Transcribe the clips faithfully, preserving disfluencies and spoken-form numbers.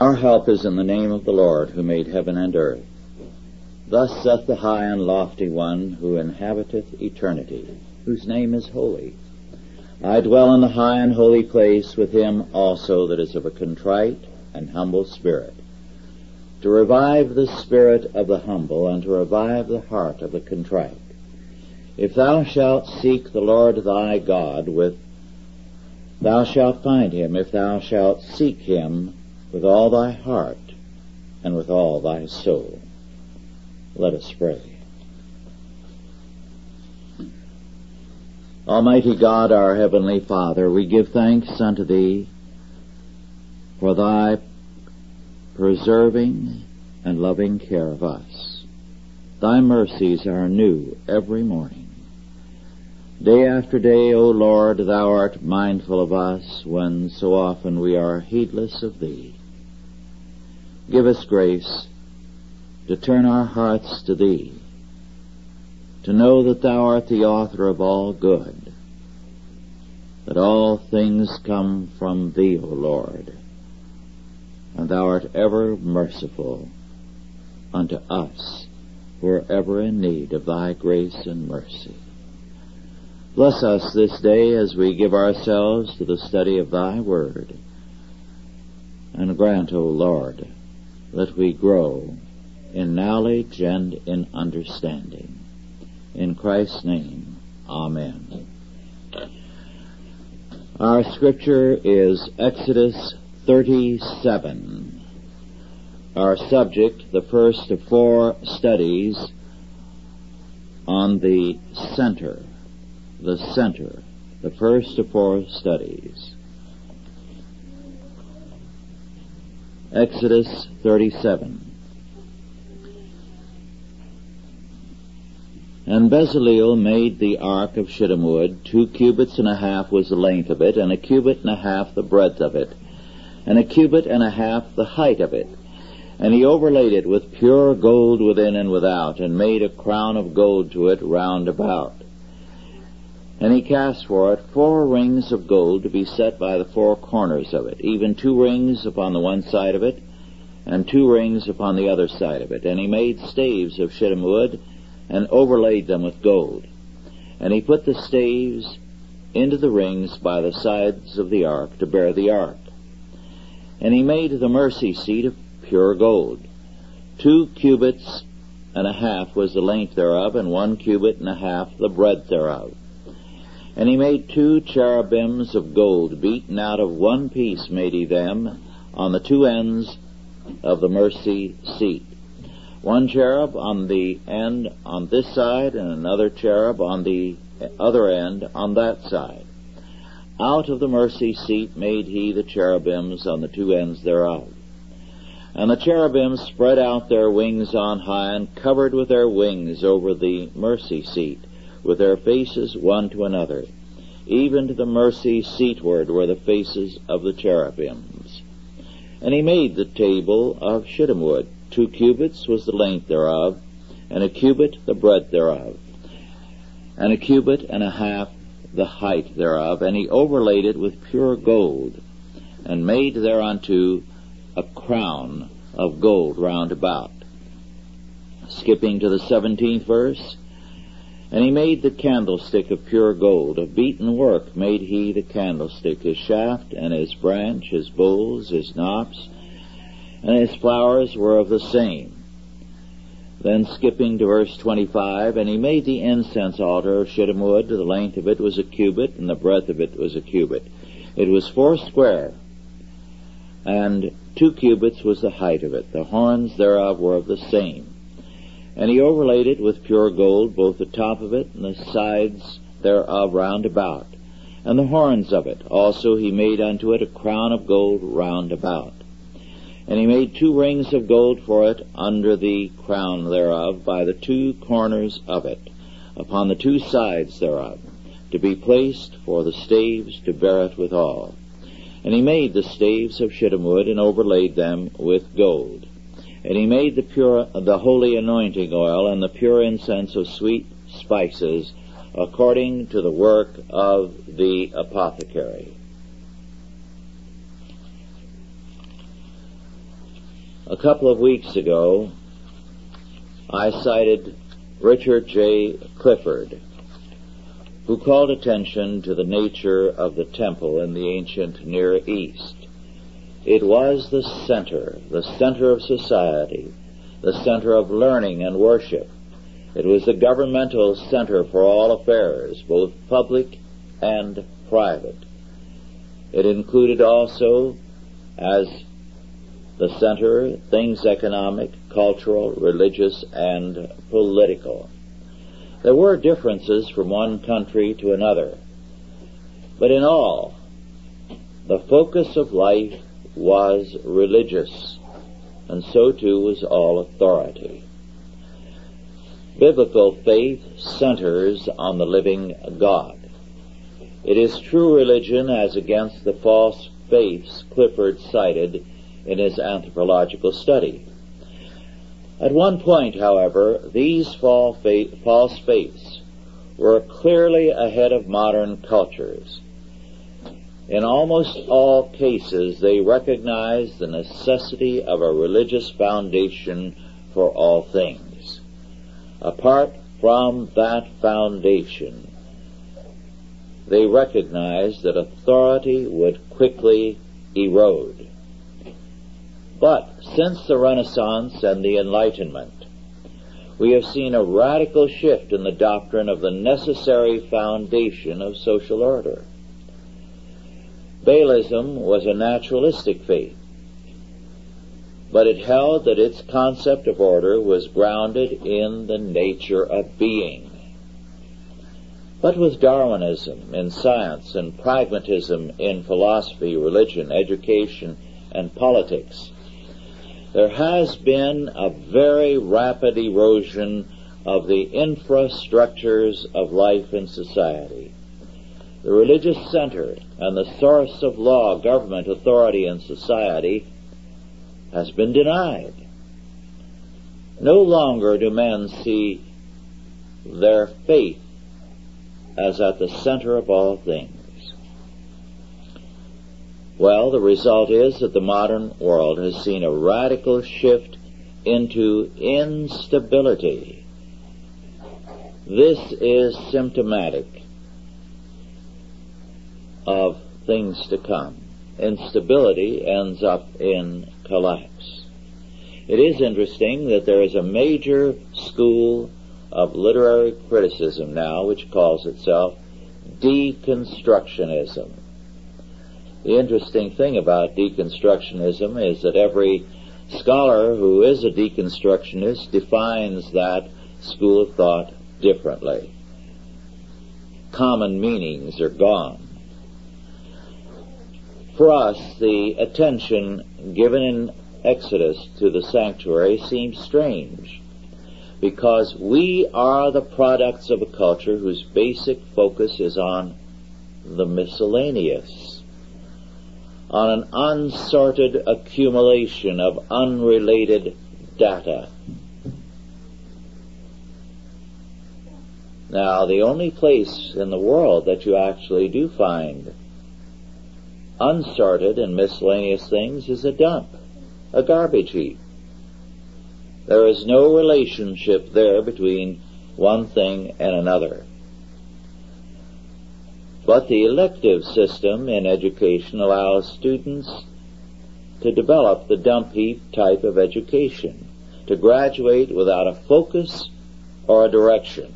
Our help is in the name of the Lord, who made heaven and earth. Thus saith the high and lofty one, who inhabiteth eternity, whose name is holy. I dwell in the high and holy place with him also that is of a contrite and humble spirit, to revive the spirit of the humble, and to revive the heart of the contrite. If thou shalt seek the Lord thy God with, thou shalt find him, if thou shalt seek him with all thy heart and with all thy soul. Let us pray. Almighty God, our heavenly Father, we give thanks unto thee for thy preserving and loving care of us. Thy mercies are new every morning. Day after day, O Lord, thou art mindful of us when so often we are heedless of thee. Give us grace to turn our hearts to thee, to know that thou art the author of all good, that all things come from thee, O Lord, and thou art ever merciful unto us who are ever in need of thy grace and mercy. Bless us this day as we give ourselves to the study of thy word, and grant, O Lord, that we grow in knowledge and in understanding. In Christ's name, amen. Our scripture is Exodus thirty-seven. Our subject, the first of four studies on the center. The center. The first of four studies. Exodus thirty-seven. And Bezaleel made the ark of shittim wood. Two cubits and a half was the length of it, and a cubit and a half the breadth of it, and a cubit and a half the height of it. And he overlaid it with pure gold within and without, and made a crown of gold to it round about. And he cast for it four rings of gold to be set by the four corners of it, even two rings upon the one side of it, and two rings upon the other side of it. And he made staves of shittim wood, and overlaid them with gold. And he put the staves into the rings by the sides of the ark to bear the ark. And he made the mercy seat of pure gold. Two cubits and a half was the length thereof, and one cubit and a half the breadth thereof. And he made two cherubims of gold, beaten out of one piece made he them, on the two ends of the mercy seat. One cherub on the end on this side, and another cherub on the other end on that side. Out of the mercy seat made he the cherubims on the two ends thereof. And the cherubims spread out their wings on high, and covered with their wings over the mercy seat, with their faces one to another. Even to the mercy seatward were the faces of the cherubims. And he made the table of shittim wood. Two cubits was the length thereof, and a cubit the breadth thereof, and a cubit and a half the height thereof. And he overlaid it with pure gold, and made thereunto a crown of gold round about. Skipping to the seventeenth verse. And he made the candlestick of pure gold. Of beaten work made he the candlestick, his shaft and his branch, his bowls, his knops, and his flowers were of the same. Then skipping to verse twenty-five, and he made the incense altar of shittim wood. The length of it was a cubit, and the breadth of it was a cubit. It was four square, and two cubits was the height of it. The horns thereof were of the same. And he overlaid it with pure gold, both the top of it and the sides thereof round about, and the horns of it. Also he made unto it a crown of gold round about. And he made two rings of gold for it under the crown thereof, by the two corners of it, upon the two sides thereof, to be placed for the staves to bear it withal. And he made the staves of shittim wood, and overlaid them with gold. And he made the pure, the holy anointing oil, and the pure incense of sweet spices, according to the work of the apothecary. A couple of weeks ago, I cited Richard J. Clifford, who called attention to the nature of the temple in the ancient Near East. It was the center, the center of society, the center of learning and worship. It was the governmental center for all affairs, both public and private. It included also, as the center, things economic, cultural, religious, and political. There were differences from one country to another, but in all, the focus of life was religious, and so too was all authority. Biblical faith centers on the living God. It is true religion as against the false faiths Clifford cited in his anthropological study. At one point, however, these false faiths were clearly ahead of modern cultures. In almost all cases, they recognized the necessity of a religious foundation for all things. Apart from that foundation, they recognized that authority would quickly erode. But since the Renaissance and the Enlightenment, we have seen a radical shift in the doctrine of the necessary foundation of social order. Baalism was a naturalistic faith, but it held that its concept of order was grounded in the nature of being. But with Darwinism in science and pragmatism in philosophy, religion, education, and politics, there has been a very rapid erosion of the infrastructures of life in society. The religious center and the source of law, government, authority in society has been denied. No longer do men see their faith as at the center of all things. Well, the result is that the modern world has seen a radical shift into instability. This is symptomatic of things to come. Instability ends up in collapse. It is interesting that there is a major school of literary criticism now which calls itself deconstructionism. The interesting thing about deconstructionism is that every scholar who is a deconstructionist defines that school of thought differently. Common meanings are gone. For us, the attention given in Exodus to the sanctuary seems strange, because we are the products of a culture whose basic focus is on the miscellaneous, on an unsorted accumulation of unrelated data. Now, the only place in the world that you actually do find unsorted and miscellaneous things is a dump, a garbage heap. There is no relationship there between one thing and another. But the elective system in education allows students to develop the dump heap type of education, to graduate without a focus or a direction.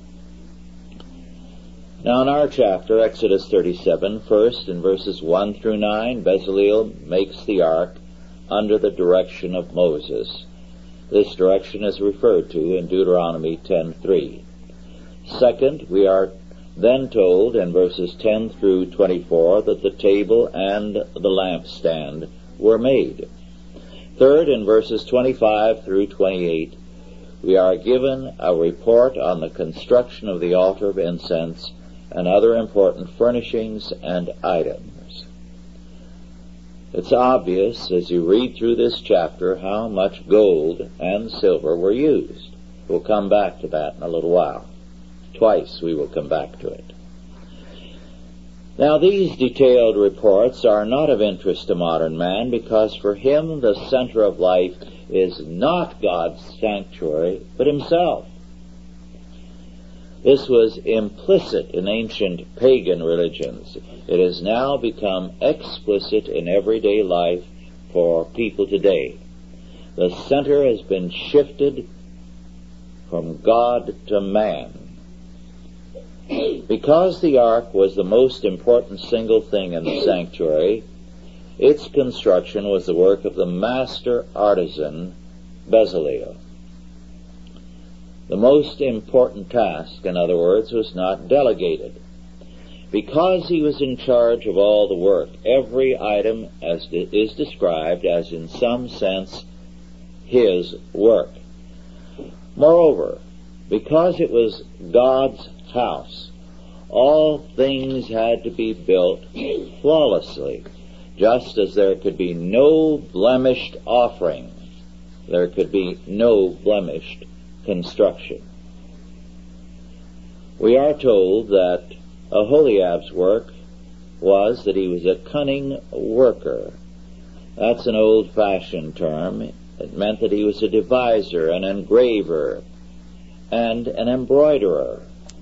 Now in our chapter, Exodus thirty-seven, first in verses one through nine, Bezaleel makes the ark under the direction of Moses. This direction is referred to in Deuteronomy ten three. Second, we are then told in verses ten through twenty-four that the table and the lampstand were made. Third, in verses twenty-five through twenty-eight, we are given a report on the construction of the altar of incense and other important furnishings and items. It's obvious as you read through this chapter how much gold and silver were used. We'll come back to that in a little while. Twice we will come back to it. Now, these detailed reports are not of interest to modern man, because for him the center of life is not God's sanctuary, but himself. This was implicit in ancient pagan religions. It has now become explicit in everyday life for people today. The center has been shifted from God to man. Because the ark was the most important single thing in the sanctuary, its construction was the work of the master artisan, Bezaleel. The most important task, in other words, was not delegated. Because he was in charge of all the work, every item as is described as in some sense his work. Moreover, because it was God's house, all things had to be built flawlessly, just as there could be no blemished offering, there could be no blemished construction. We are told that Aholiab's work was that he was a cunning worker. That's an old-fashioned term. It meant that he was a deviser, an engraver, and an embroiderer.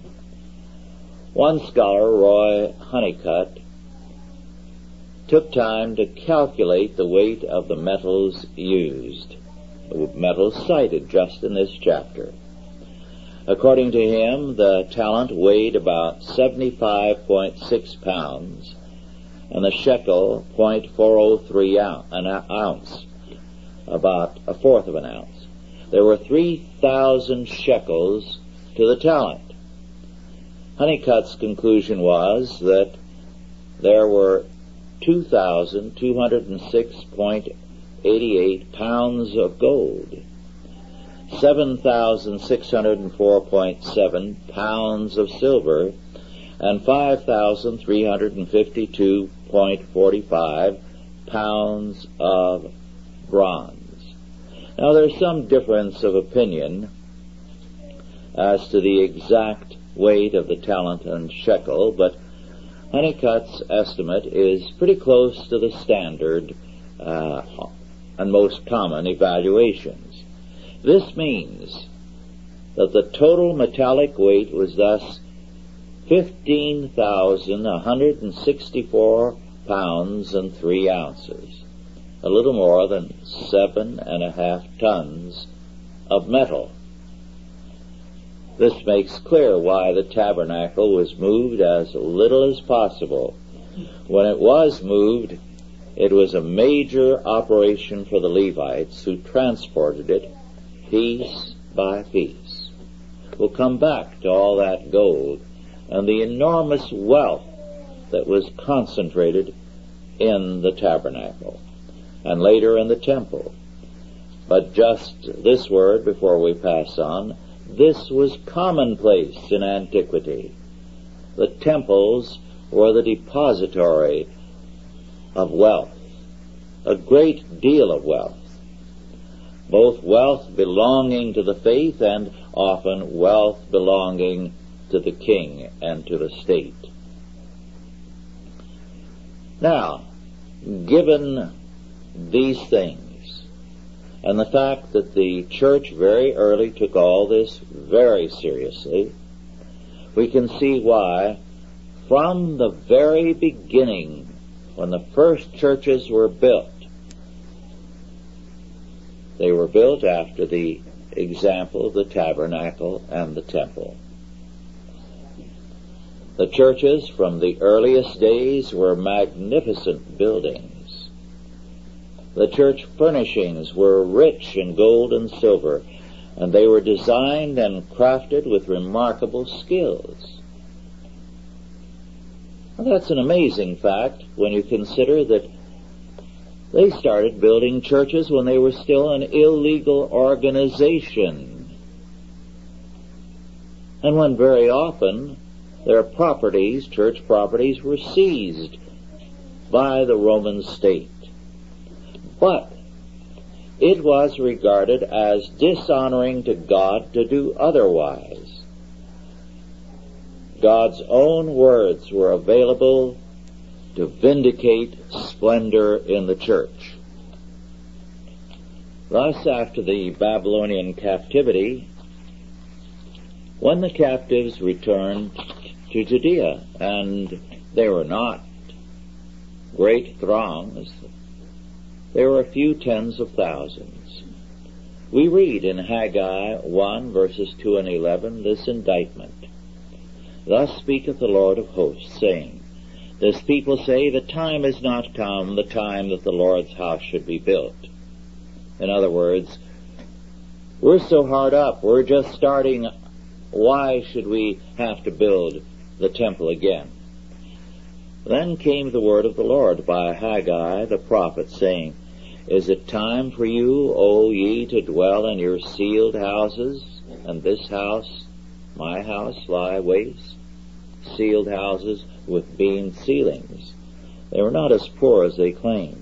One scholar, Roy Honeycutt, took time to calculate the weight of the metals used, the metals cited just in this chapter. According to him, the talent weighed about seventy-five point six pounds, and the shekel zero point four oh three an ounce, about a fourth of an ounce. There were three thousand shekels to the talent. Honeycutt's conclusion was that there were two thousand two hundred six point eight eight pounds of gold, seven thousand six hundred four point seven pounds of silver, and five thousand three hundred fifty-two point four five pounds of bronze. Now, there's some difference of opinion as to the exact weight of the talent and shekel, but Honeycutt's estimate is pretty close to the standard uh, and most common evaluations. This means that the total metallic weight was thus fifteen thousand one hundred sixty-four pounds and three ounces, a little more than seven and a half tons of metal. This makes clear why the tabernacle was moved as little as possible. When it was moved, it was a major operation for the Levites, who transported it piece by piece. We'll come back to all that gold and the enormous wealth that was concentrated in the tabernacle and later in the temple. But just this word before we pass on: this was commonplace in antiquity. The temples were the depository of wealth, a great deal of wealth, both wealth belonging to the faith and often wealth belonging to the king and to the state. Now, given these things, and the fact that the church very early took all this very seriously, we can see why, from the very beginning, when the first churches were built, they were built after the example of the tabernacle and the temple. The churches from the earliest days were magnificent buildings. The church furnishings were rich in gold and silver, and they were designed and crafted with remarkable skills. Now, that's an amazing fact when you consider that they started building churches when they were still an illegal organization, and when very often their properties, church properties, were seized by the Roman state. But it was regarded as dishonoring to God to do otherwise. God's own words were available to vindicate splendor in the church. Thus, after the Babylonian captivity, when the captives returned to Judea, and they were not great throngs, there were a few tens of thousands. We read in Haggai one, verses two and eleven, this indictment. Thus speaketh the Lord of hosts, saying, This people say, The time is not come, the time that the Lord's house should be built. In other words, we're so hard up, we're just starting, why should we have to build the temple again? Then came the word of the Lord by Haggai the prophet, saying, Is it time for you, O ye, to dwell in your sealed houses, and this house, my house, lie waste? Sealed houses with beamed ceilings. They were not as poor as they claimed.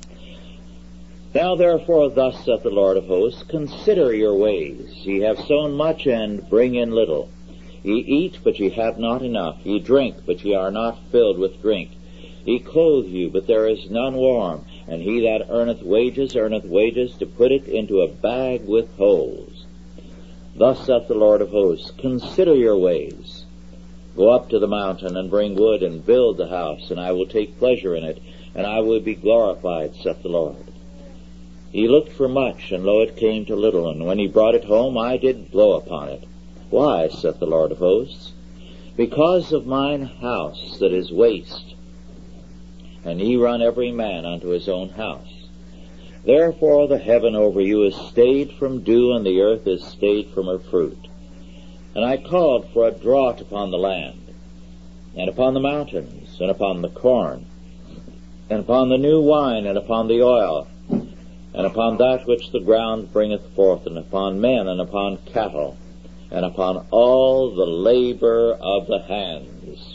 Now therefore thus saith the Lord of hosts, Consider your ways. Ye have sown much, and bring in little. Ye eat, but ye have not enough. Ye drink, but ye are not filled with drink. Ye clothe you, but there is none warm. And he that earneth wages, earneth wages to put it into a bag with holes. Thus saith the Lord of hosts, Consider your ways. Go up to the mountain, and bring wood, and build the house, and I will take pleasure in it, and I will be glorified, saith the Lord. He looked for much, and lo, it came to little, and when he brought it home, I did blow upon it. Why, saith the Lord of hosts? Because of mine house that is waste, and ye run every man unto his own house. Therefore the heaven over you is stayed from dew, and the earth is stayed from her fruit. And I called for a drought upon the land, and upon the mountains, and upon the corn, and upon the new wine, and upon the oil, and upon that which the ground bringeth forth, and upon men, and upon cattle, and upon all the labor of the hands.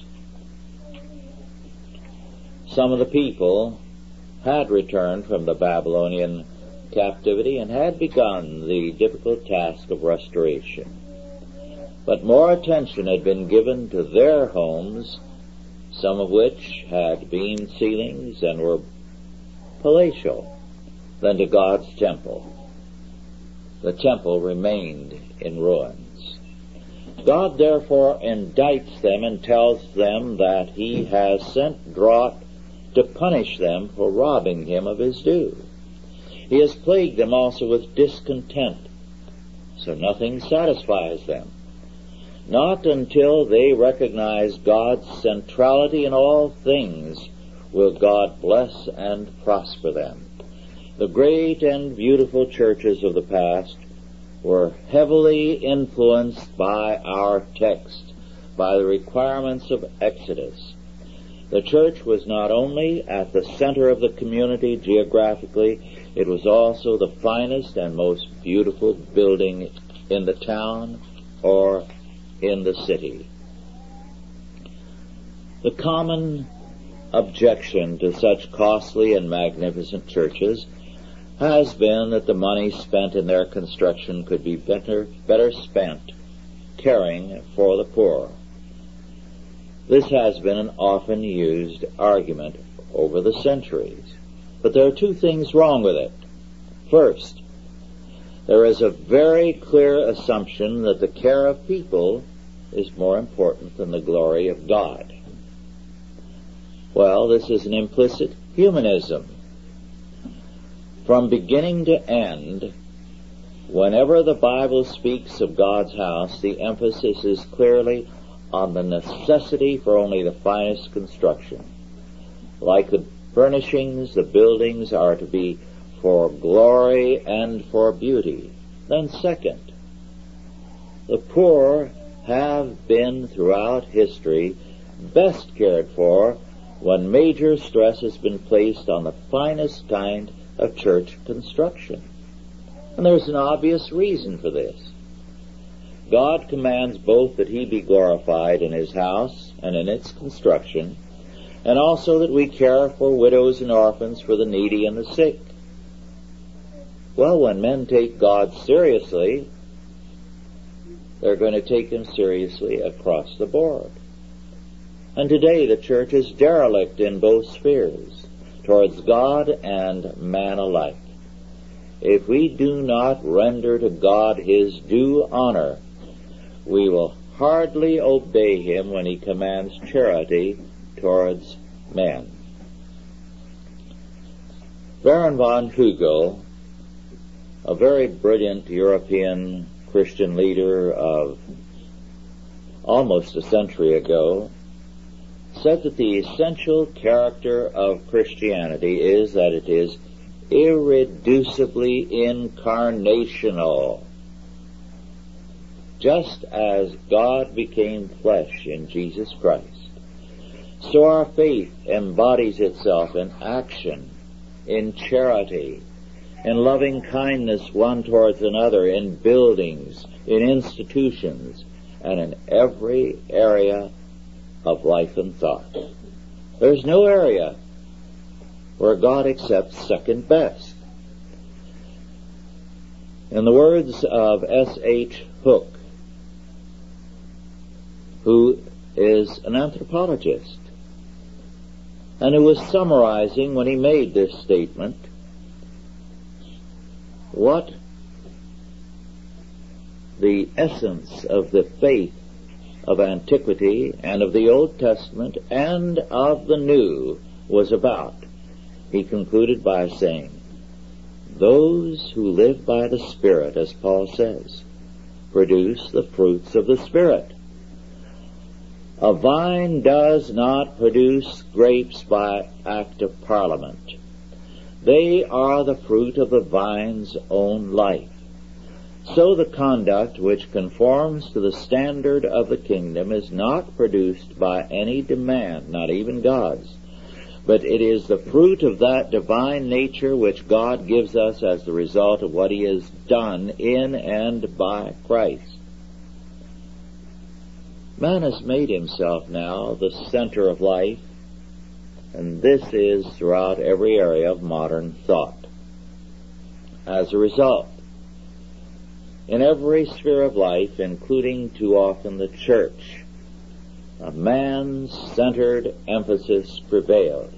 Some of the people had returned from the Babylonian captivity and had begun the difficult task of restoration. But more attention had been given to their homes, some of which had beamed ceilings and were palatial, than to God's temple. The temple remained in ruins. God therefore indicts them and tells them that he has sent drought to punish them for robbing him of his due. He has plagued them also with discontent, so nothing satisfies them. Not until they recognize God's centrality in all things will God bless and prosper them. The great and beautiful churches of the past were heavily influenced by our text, by the requirements of Exodus. The church was not only at the center of the community geographically, it was also the finest and most beautiful building in the town or in the city. The common objection to such costly and magnificent churches has been that the money spent in their construction could be better, better spent caring for the poor. This has been an often used argument over the centuries. But there are two things wrong with it. First, there is a very clear assumption that the care of people is more important than the glory of God. Well, this is an implicit humanism. From beginning to end, whenever the Bible speaks of God's house, the emphasis is clearly on the necessity for only the finest construction. Like the furnishings, the buildings are to be for glory and for beauty. Then second, the poor have been throughout history best cared for when major stress has been placed on the finest kind of church construction. And there's an obvious reason for this. God commands both that he be glorified in his house and in its construction, and also that we care for widows and orphans, for the needy and the sick. Well, when men take God seriously, they're going to take him seriously across the board. And today the church is derelict in both spheres, towards God and man alike. If we do not render to God his due honor, we will hardly obey him when he commands charity towards men. Baron von Hugel, a very brilliant European Christian leader of almost a century ago, said that the essential character of Christianity is that it is irreducibly incarnational. Just as God became flesh in Jesus Christ, so our faith embodies itself in action, in charity, in loving kindness one towards another, in buildings, in institutions, and in every area of life and thought. There's no area where God accepts second best. In the words of S H Hook, who is an anthropologist, and who was summarizing when he made this statement what the essence of the faith of antiquity and of the Old Testament and of the New was about. He concluded by saying, those who live by the Spirit, as Paul says, produce the fruits of the Spirit. A vine does not produce grapes by act of parliament. They are the fruit of the vine's own life. So the conduct which conforms to the standard of the kingdom is not produced by any demand, not even God's, but it is the fruit of that divine nature which God gives us as the result of what he has done in and by Christ. Man has made himself now the center of life, and this is throughout every area of modern thought. As a result, in every sphere of life, including too often the church, a man-centered emphasis prevails.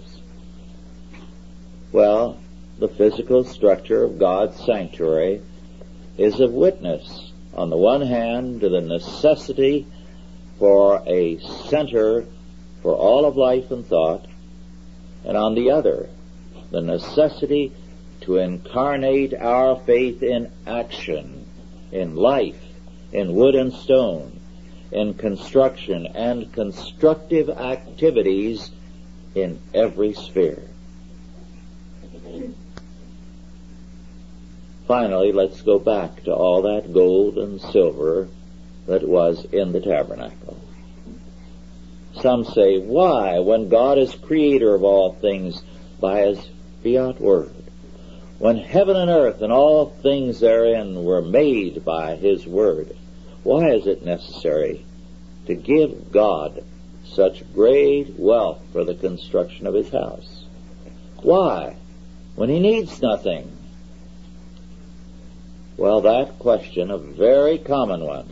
Well, the physical structure of God's sanctuary is a witness, on the one hand, to the necessity for a center for all of life and thought, and on the other, the necessity to incarnate our faith in action, in life, in wood and stone, in construction and constructive activities in every sphere. Finally, let's go back to all that gold and silver that was in the tabernacle. Some say, why, when God is creator of all things by his fiat word, when heaven and earth and all things therein were made by his word, why is it necessary to give God such great wealth for the construction of his house? Why, when he needs nothing? Well, that question, a very common one,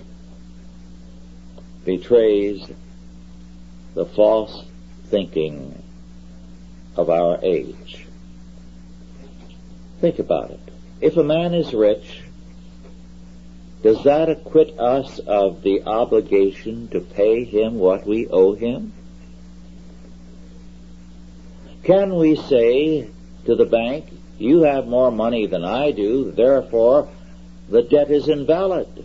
betrays the false thinking of our age. Think about it. If a man is rich, does that acquit us of the obligation to pay him what we owe him? Can we say to the bank, you have more money than I do, therefore the debt is invalid?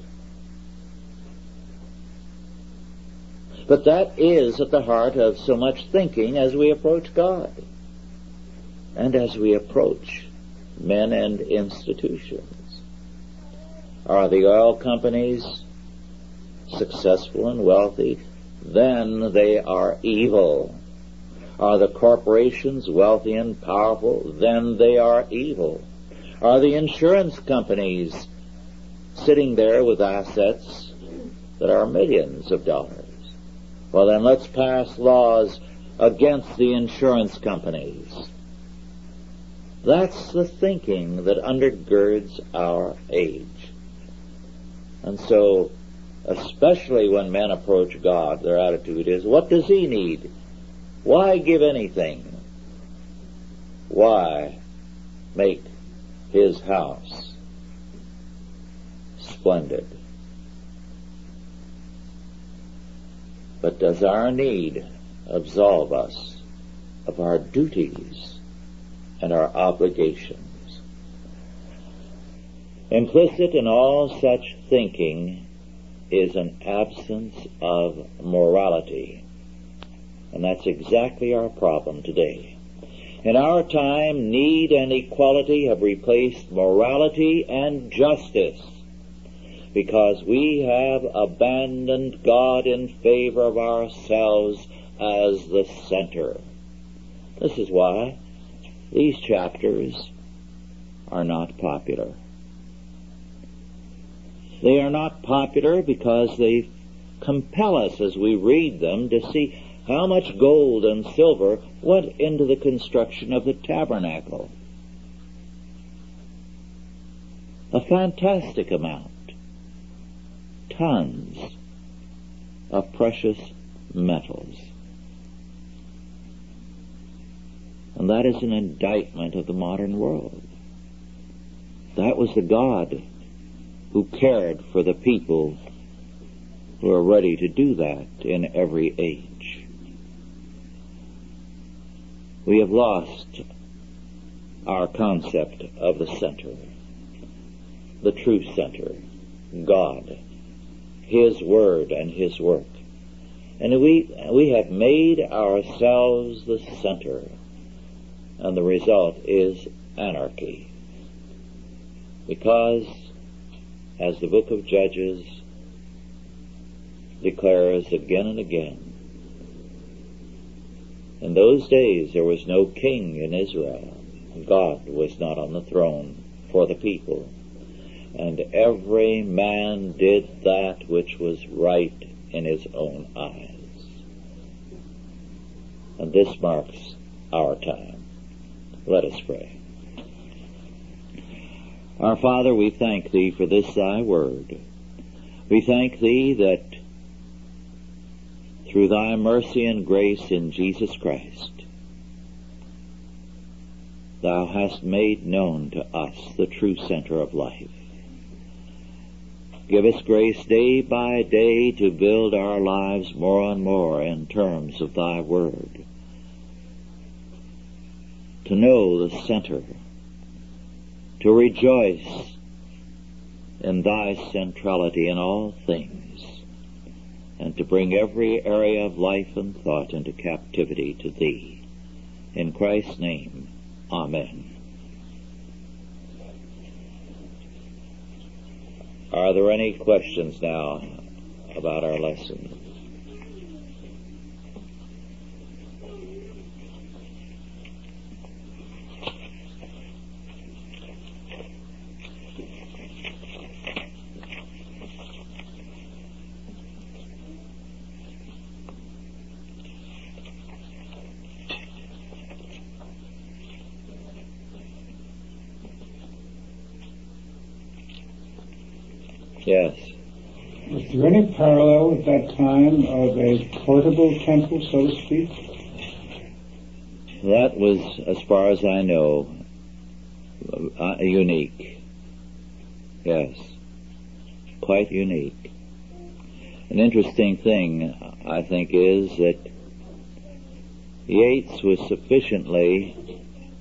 But that is at the heart of so much thinking as we approach God and as we approach men and institutions. Are the oil companies successful and wealthy? Then they are evil. Are the corporations wealthy and powerful? Then they are evil. Are the insurance companies sitting there with assets that are millions of dollars? Well, then let's pass laws against the insurance companies. That's the thinking that undergirds our age. And so especially when men approach God, their attitude is, what does he need? Why give anything? Why make his house splendid? But does our need absolve us of our duties and our obligations? Implicit in all such thinking is an absence of morality. And that's exactly our problem today. In our time, need and equality have replaced morality and justice, because we have abandoned God in favor of ourselves as the center. This is why these chapters are not popular. They are not popular because they compel us as we read them to see how much gold and silver went into the construction of the tabernacle. A fantastic amount. Tons of precious metals. And that is an indictment of the modern world. That was the God who cared for the people who are ready to do that in every age. We have lost our concept of the center, the true center, God, His Word and His work. And we, we have made ourselves the center, and the result is anarchy. Because, as the book of Judges declares again and again, in those days there was no king in Israel. God was not on the throne for the people. And every man did that which was right in his own eyes. And this marks our time. Let us pray. Our Father, we thank Thee for this Thy word. We thank Thee that through Thy mercy and grace in Jesus Christ, Thou hast made known to us the true center of life. Give us grace day by day to build our lives more and more in terms of Thy word, to know the center, to rejoice in Thy centrality in all things, and to bring every area of life and thought into captivity to Thee. In Christ's name, Amen. Are there any questions now about our lesson? Yes. Was there any parallel at that time of a portable temple, so to speak? That was, as far as I know, uh, unique. Yes. Quite unique. An interesting thing, I think, is that Yeats was sufficiently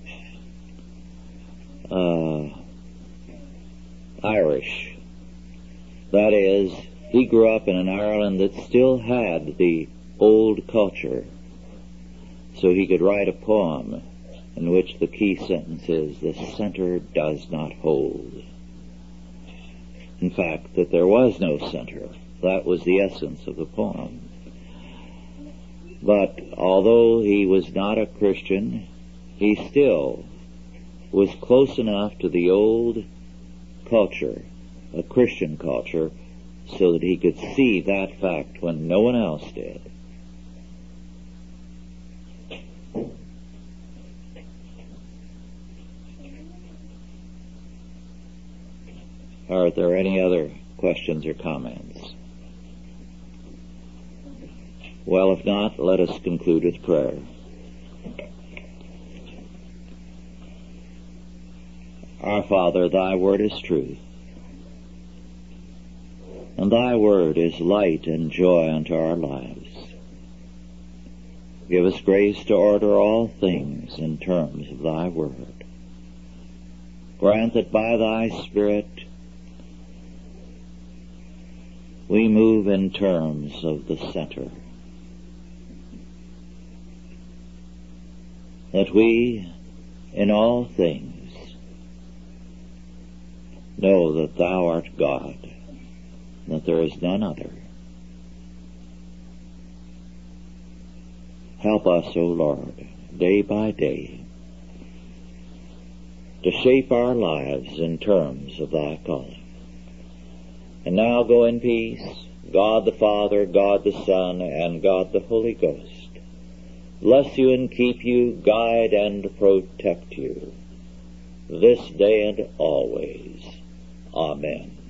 uh, Irish. That is, he grew up in an Ireland that still had the old culture. So he could write a poem in which the key sentence is, the center does not hold. In fact, that there was no center. That was the essence of the poem. But although he was not a Christian, he still was close enough to the old culture, a Christian culture, so that he could see that fact when no one else did. Are there any other questions or comments? Well, if not, let us conclude with prayer. Our Father, thy word is truth, and thy word is light and joy unto our lives. Give us grace to order all things in terms of thy word. Grant that by thy Spirit we move in terms of the center, that we, in all things, know that thou art God, that there is none other. Help us, O Lord, day by day, to shape our lives in terms of thy calling. And now go in peace, God the Father, God the Son, and God the Holy Ghost. Bless you and keep you, guide and protect you, this day and always. Amen.